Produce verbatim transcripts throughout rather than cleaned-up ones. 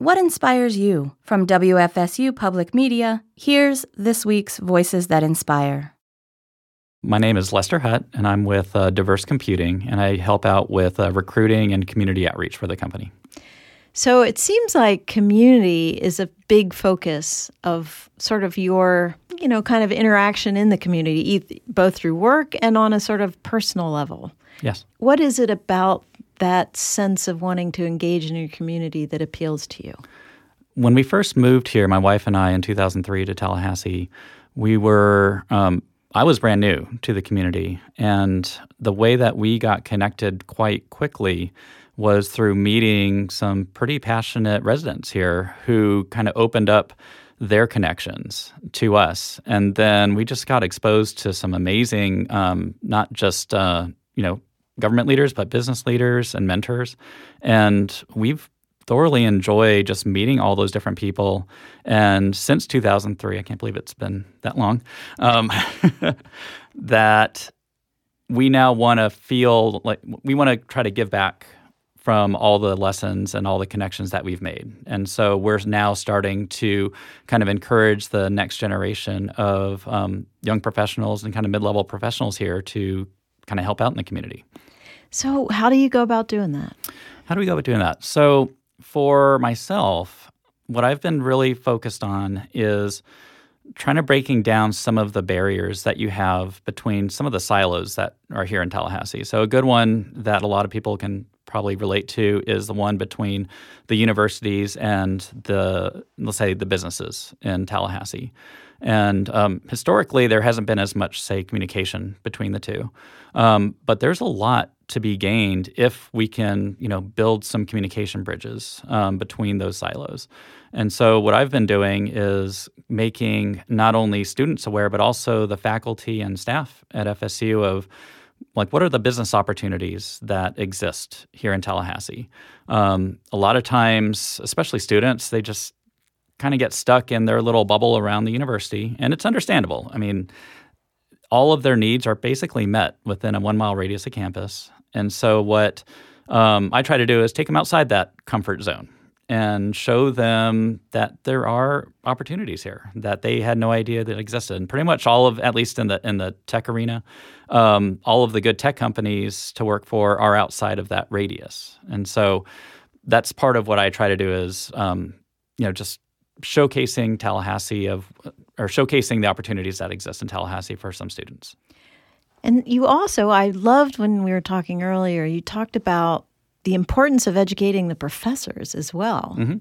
what inspires you? From W F S U Public Media, here's this week's Voices That Inspire. My name is Lester Hutt, and I'm with uh, Diverse Computing, and I help out with uh, recruiting and community outreach for the company. So it seems like community is a big focus of sort of your, you know, kind of interaction in the community, both through work and on a sort of personal level. Yes. What is it about that sense of wanting to engage in your community that appeals to you? When we first moved here, my wife and I, in two thousand three to Tallahassee, we were, um, I was brand new to the community. And the way that we got connected quite quickly was through meeting some pretty passionate residents here who kind of opened up their connections to us. And then we just got exposed to some amazing, um, not just, uh, you know, government leaders, but business leaders and mentors. And we've thoroughly enjoyed just meeting all those different people. And since two thousand three, I can't believe it's been that long, um, that we now want to feel like we want to try to give back from all the lessons and all the connections that we've made. And so we're now starting to kind of encourage the next generation of um, young professionals and kind of mid-level professionals here to kind of help out in the community. So how do you go about doing that? How do we go about doing that? So for myself, what I've been really focused on is trying to breaking down some of the barriers that you have between some of the silos that are here in Tallahassee. So a good one that a lot of people can probably relate to is the one between the universities and the, let's say, the businesses in Tallahassee. And um, historically, there hasn't been as much, say, communication between the two. Um, but there's a lot to be gained if we can, you know, build some communication bridges um, between those silos. And so what I've been doing is making not only students aware, but also the faculty and staff at F S U of, like, what are the business opportunities that exist here in Tallahassee? Um, a lot of times, especially students, they just kind of get stuck in their little bubble around the university, and it's understandable. I mean, all of their needs are basically met within a one-mile radius of campus. And so what um, I try to do is take them outside that comfort zone and show them that there are opportunities here that they had no idea that existed. And pretty much all of, at least in the in the tech arena, um, all of the good tech companies to work for are outside of that radius. And so that's part of what I try to do is, um, you know, just showcasing Tallahassee of, or showcasing the opportunities that exist in Tallahassee for some students. And you also, I loved when we were talking earlier, you talked about the importance of educating the professors as well. Mm-hmm.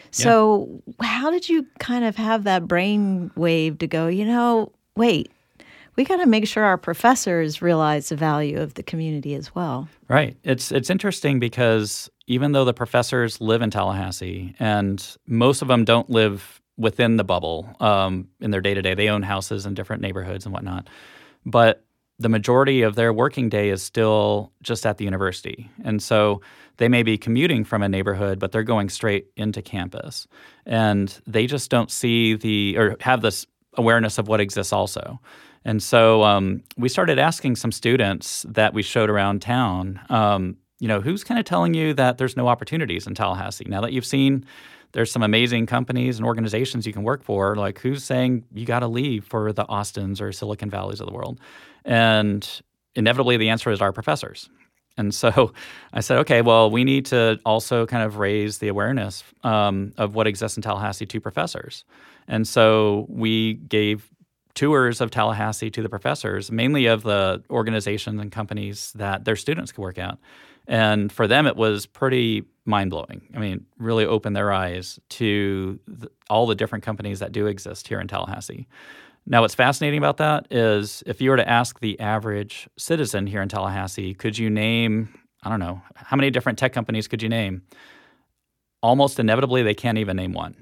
So yeah. How did you kind of have that brain wave to go, you know, wait, we got to make sure our professors realize the value of the community as well. Right. It's it's interesting because even though the professors live in Tallahassee, and most of them don't live within the bubble um, in their day-to-day, they own houses in different neighborhoods and whatnot, but the majority of their working day is still just at the university. And so they may be commuting from a neighborhood, but they're going straight into campus. And they just don't see the, or have this awareness of what exists also. And so um, we started asking some students that we showed around town, um, you know, who's kind of telling you that there's no opportunities in Tallahassee? Now that you've seen there's some amazing companies and organizations you can work for, like who's saying you got to leave for the Austins or Silicon Valleys of the world? And inevitably the answer is our professors. And so I said, okay, well, we need to also kind of raise the awareness um, of what exists in Tallahassee to professors. And so we gave tours of Tallahassee to the professors, mainly of the organizations and companies that their students could work at. And for them, it was pretty mind-blowing. I mean, really opened their eyes to the, all the different companies that do exist here in Tallahassee. Now, what's fascinating about that is if you were to ask the average citizen here in Tallahassee, could you name, I don't know, how many different tech companies could you name? Almost inevitably, they can't even name one.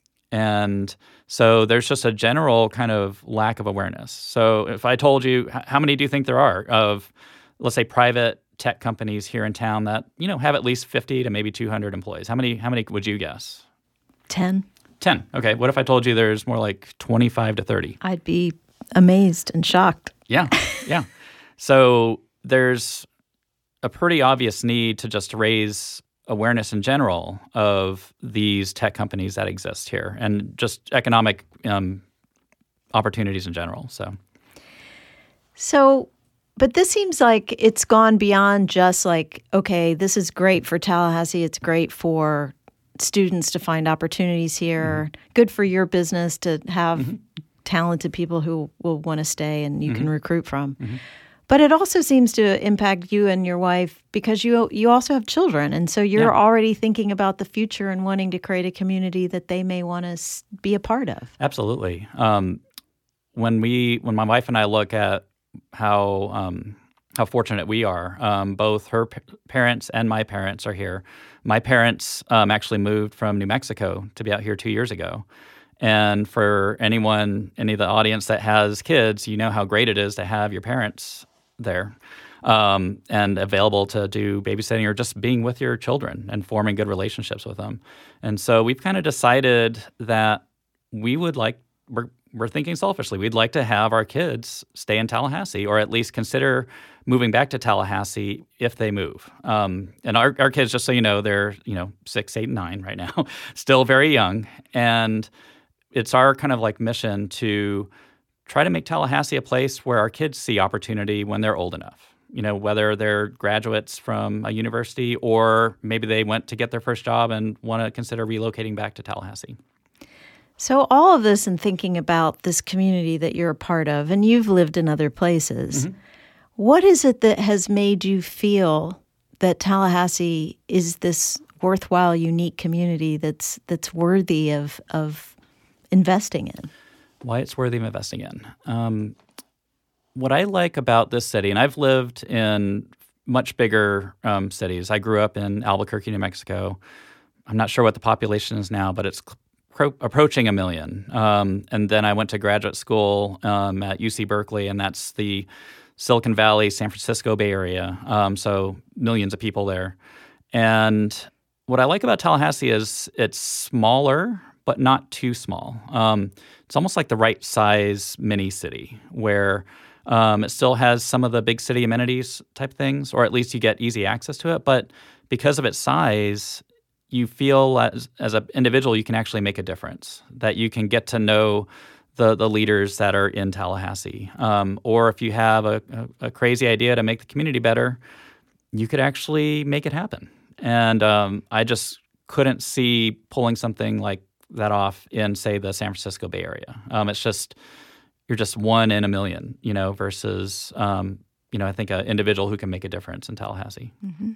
And so there's just a general kind of lack of awareness. So if I told you, how many do you think there are of, let's say, private tech companies here in town that, you know, have at least fifty to maybe two hundred employees? How many, how many would you guess? ten. ten. Okay. What if I told you there's more like twenty-five to thirty? I'd be amazed and shocked. Yeah. Yeah. So there's a pretty obvious need to just raise awareness in general of these tech companies that exist here and just economic um, opportunities in general. So, so, but this seems like it's gone beyond just like, okay, this is great for Tallahassee. It's great for students to find opportunities here. Mm-hmm. Good for your business to have mm-hmm. talented people who will want to stay and you mm-hmm. can recruit from. Mm-hmm. But it also seems to impact you and your wife because you you also have children. And so you're yeah. already thinking about the future and wanting to create a community that they may want to be a part of. Absolutely. Um, when we when my wife and I look at how um, how fortunate we are, um, both her p- parents and my parents are here. My parents um, actually moved from New Mexico to be out here two years ago. And for anyone, any of the audience that has kids, you know how great it is to have your parents there um, and available to do babysitting or just being with your children and forming good relationships with them. And so we've kind of decided that we would like, we're, we're thinking selfishly, we'd like to have our kids stay in Tallahassee or at least consider moving back to Tallahassee if they move. Um, and our, our kids, just so you know, they're, you know, six, eight, and nine right now, still very young. And it's our kind of like mission to try to make Tallahassee a place where our kids see opportunity when they're old enough. You know, whether they're graduates from a university or maybe they went to get their first job and want to consider relocating back to Tallahassee. So all of this and thinking about this community that you're a part of, and you've lived in other places, mm-hmm. what is it that has made you feel that Tallahassee is this worthwhile, unique community that's that's worthy of of investing in? Why it's worthy of investing in. Um, what I like about this city, and I've lived in much bigger um, cities. I grew up in Albuquerque, New Mexico. I'm not sure what the population is now, but it's cro- approaching a million. Um, and then I went to graduate school um, at U C Berkeley, and that's the Silicon Valley, San Francisco Bay Area. Um, so millions of people there. And what I like about Tallahassee is it's smaller, but not too small. Um, it's almost like the right size mini city where um, it still has some of the big city amenities type things, or at least you get easy access to it. But because of its size, you feel as, as an individual you can actually make a difference, that you can get to know the, the leaders that are in Tallahassee. Um, or if you have a, a, a crazy idea to make the community better, you could actually make it happen. And um, I just couldn't see pulling something like that off in, say, the San Francisco Bay Area. Um, it's just, you're just one in a million, you know, versus, um, you know, I think an individual who can make a difference in Tallahassee. Mm-hmm.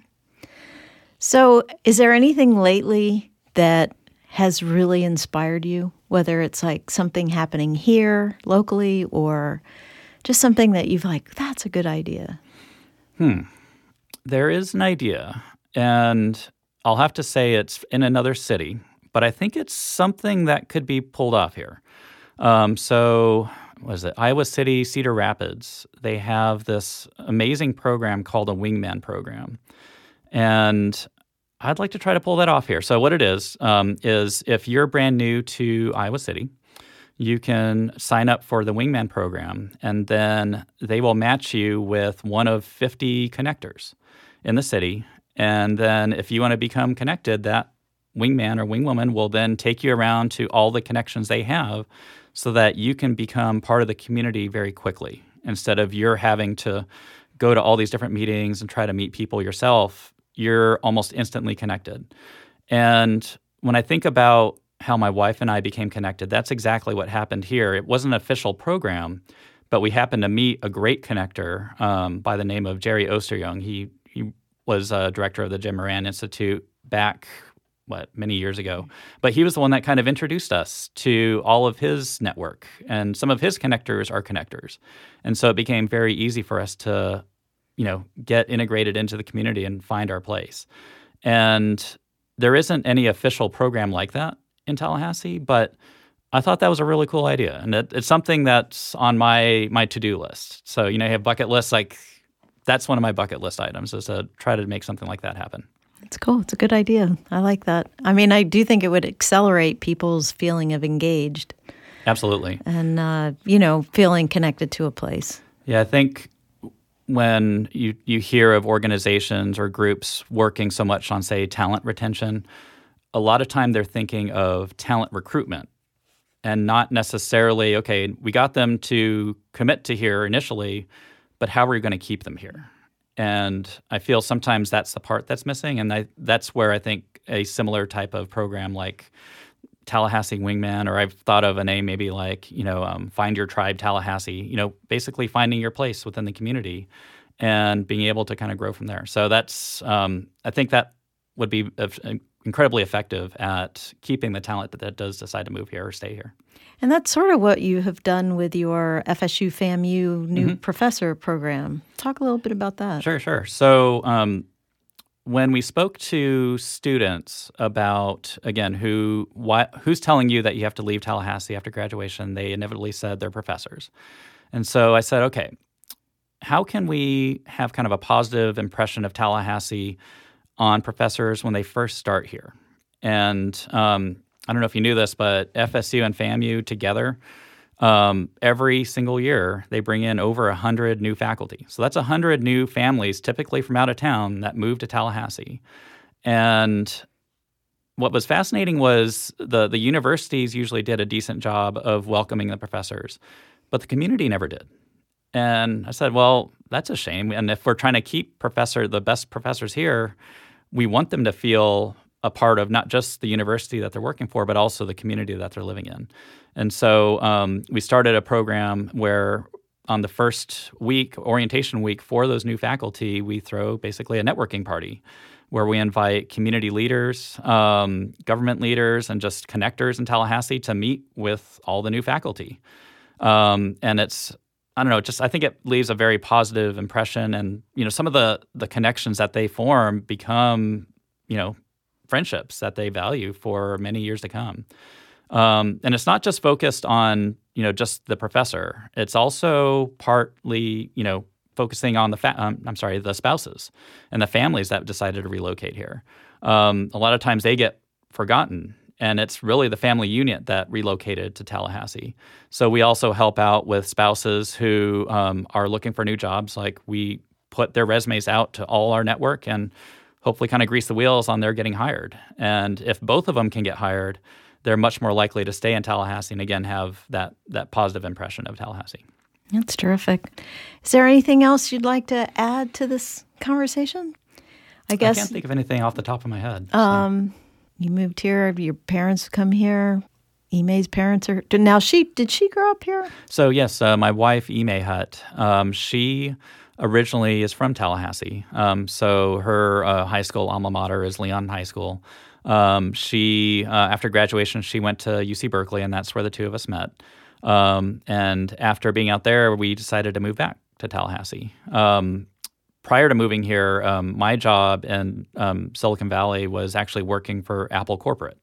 So is there anything lately that has really inspired you, whether it's like something happening here locally or just something that you've like, that's a good idea? Hmm. There is an idea, and I'll have to say it's in another city, but I think it's something that could be pulled off here. Um, so, what is it? Iowa City, Cedar Rapids, they have this amazing program called a Wingman program. And I'd like to try to pull that off here. So what it is, um, is if you're brand new to Iowa City, you can sign up for the Wingman program, and then they will match you with one of fifty connectors in the city. And then if you want to become connected, that wingman or wingwoman will then take you around to all the connections they have so that you can become part of the community very quickly. Instead of you're having to go to all these different meetings and try to meet people yourself, you're almost instantly connected. And when I think about how my wife and I became connected, that's exactly what happened here. It wasn't an official program, but we happened to meet a great connector um, by the name of Jerry Osteryoung. He, he was a director of the Jim Moran Institute back what, many years ago. But he was the one that kind of introduced us to all of his network. And some of his connectors are connectors. And so it became very easy for us to, you know, get integrated into the community and find our place. And there isn't any official program like that in Tallahassee, but I thought that was a really cool idea. And it, it's something that's on my my to-do list. So, you know, you have bucket lists, like that's one of my bucket list items is to try to make something like that happen. It's cool. It's a good idea. I like that. I mean, I do think it would accelerate people's feeling of engaged. Absolutely. And, uh, you know, feeling connected to a place. Yeah, I think when you, you hear of organizations or groups working so much on, say, talent retention, a lot of time they're thinking of talent recruitment and not necessarily, okay, we got them to commit to here initially, but how are we going to keep them here? And I feel sometimes that's the part that's missing, and I, that's where I think a similar type of program like Tallahassee Wingman, or I've thought of a name maybe like, you know, um, Find Your Tribe Tallahassee, you know, basically finding your place within the community and being able to kind of grow from there. So that's, um, I think that would be incredibly effective at keeping the talent that, that does decide to move here or stay here. And that's sort of what you have done with your F S U FAMU new Mm-hmm. professor program. Talk a little bit about that. Sure, sure. So um, when we spoke to students about, again, who why, who's telling you that you have to leave Tallahassee after graduation, they inevitably said their professors. And so I said, okay, how can we have kind of a positive impression of Tallahassee on professors when they first start here? And um, I don't know if you knew this, but F S U and FAMU together, um, every single year, they bring in over one hundred new faculty. So that's one hundred new families, typically from out of town, that move to Tallahassee. And what was fascinating was the, the universities usually did a decent job of welcoming the professors, but the community never did. And I said, well, that's a shame. And if we're trying to keep professor the best professors here, we want them to feel a part of not just the university that they're working for, but also the community that they're living in. And so um, we started a program where on the first week, orientation week for those new faculty, we throw basically a networking party where we invite community leaders, um, government leaders, and just connectors in Tallahassee to meet with all the new faculty. Um, and it's I don't know, just I think it leaves a very positive impression, and you know, some of the the connections that they form become, you know, friendships that they value for many years to come. Um, and it's not just focused on, you know, just the professor. It's also partly, you know, focusing on the fa- um, I'm sorry, the spouses and the families that decided to relocate here. Um, a lot of times they get forgotten. And it's really the family unit that relocated to Tallahassee. So we also help out with spouses who um, are looking for new jobs. Like we put their resumes out to all our network and hopefully kind of grease the wheels on their getting hired. And if both of them can get hired, they're much more likely to stay in Tallahassee and again have that that positive impression of Tallahassee. That's terrific. Is there anything else you'd like to add to this conversation? I guess I can't think of anything off the top of my head. So. Um, You moved here. Your parents come here. Ime's parents are now. She did she grow up here? So yes, uh, my wife Ime Hutt. Um, she originally is from Tallahassee. Um, so her uh, high school alma mater is Leon High School. Um, she uh, after graduation she went to U C Berkeley, and that's where the two of us met. Um, and after being out there, we decided to move back to Tallahassee. Um, Prior to moving here, um, my job in um, Silicon Valley was actually working for Apple Corporate.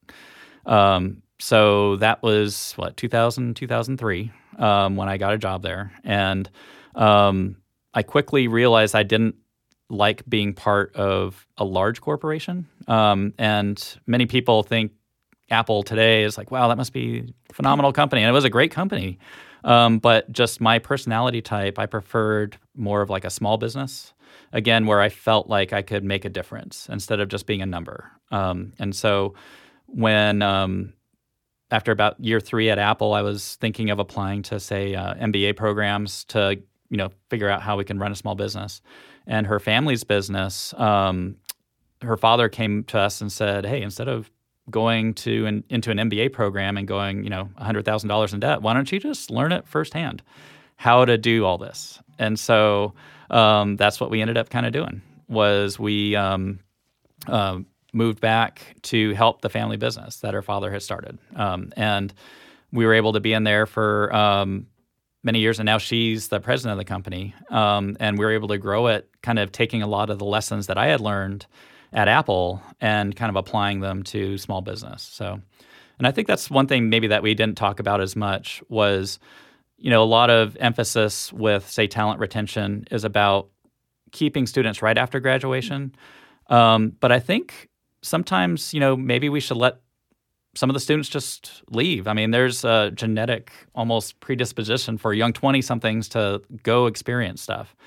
Um, so that was, what, two thousand, two thousand three um, when I got a job there. And um, I quickly realized I didn't like being part of a large corporation. Um, and many people think Apple today is like, wow, that must be a phenomenal company. And it was a great company. Um, but just my personality type, I preferred more of like a small business. Again, where I felt like I could make a difference instead of just being a number. Um, and so when, um, after about year three at Apple, I was thinking of applying to, say, uh, M B A programs to, you know, figure out how we can run a small business. And her family's business, um, her father came to us and said, hey, instead of going to an, into an M B A program and going, you know, one hundred thousand dollars in debt, why don't you just learn it firsthand, how to do all this? And so um, that's what we ended up kind of doing, was we um, uh, moved back to help the family business that her father had started. Um, and we were able to be in there for um, many years, and now she's the president of the company. Um, and we were able to grow it, kind of taking a lot of the lessons that I had learned at Apple and kind of applying them to small business. So, and I think that's one thing maybe that we didn't talk about as much was, you know, a lot of emphasis with, say, talent retention is about keeping students right after graduation. Um, but I think sometimes, you know, maybe we should let some of the students just leave. I mean, there's a genetic almost predisposition for young twenty-somethings to go experience stuff.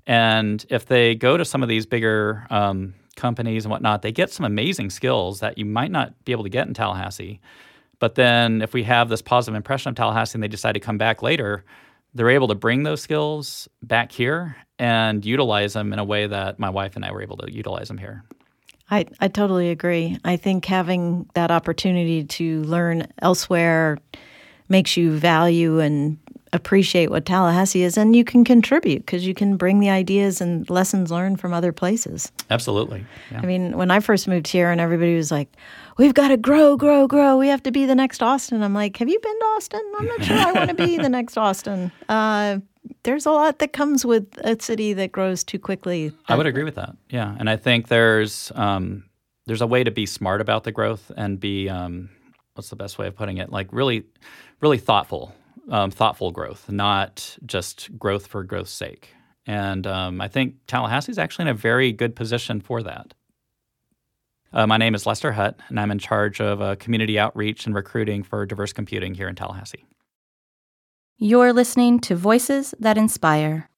And if they go to some of these bigger um, companies and whatnot, they get some amazing skills that you might not be able to get in Tallahassee. But then if we have this positive impression of Tallahassee and they decide to come back later, they're able to bring those skills back here and utilize them in a way that my wife and I were able to utilize them here. I, I totally agree. I think having that opportunity to learn elsewhere makes you value and appreciate what Tallahassee is, and you can contribute because you can bring the ideas and lessons learned from other places. Absolutely. Yeah. I mean, when I first moved here and everybody was like, we've got to grow, grow, grow. We have to be the next Austin. I'm like, have you been to Austin? I'm not sure I want to be the next Austin. Uh, there's a lot that comes with a city that grows too quickly. I would agree with that. Yeah. And I think there's um, there's a way to be smart about the growth and be, um, what's the best way of putting it? Like really, really thoughtful. Um, thoughtful growth, not just growth for growth's sake. And um, I think Tallahassee is actually in a very good position for that. Uh, my name is Lester Hutt, and I'm in charge of uh, community outreach and recruiting for diverse computing here in Tallahassee. You're listening to Voices That Inspire.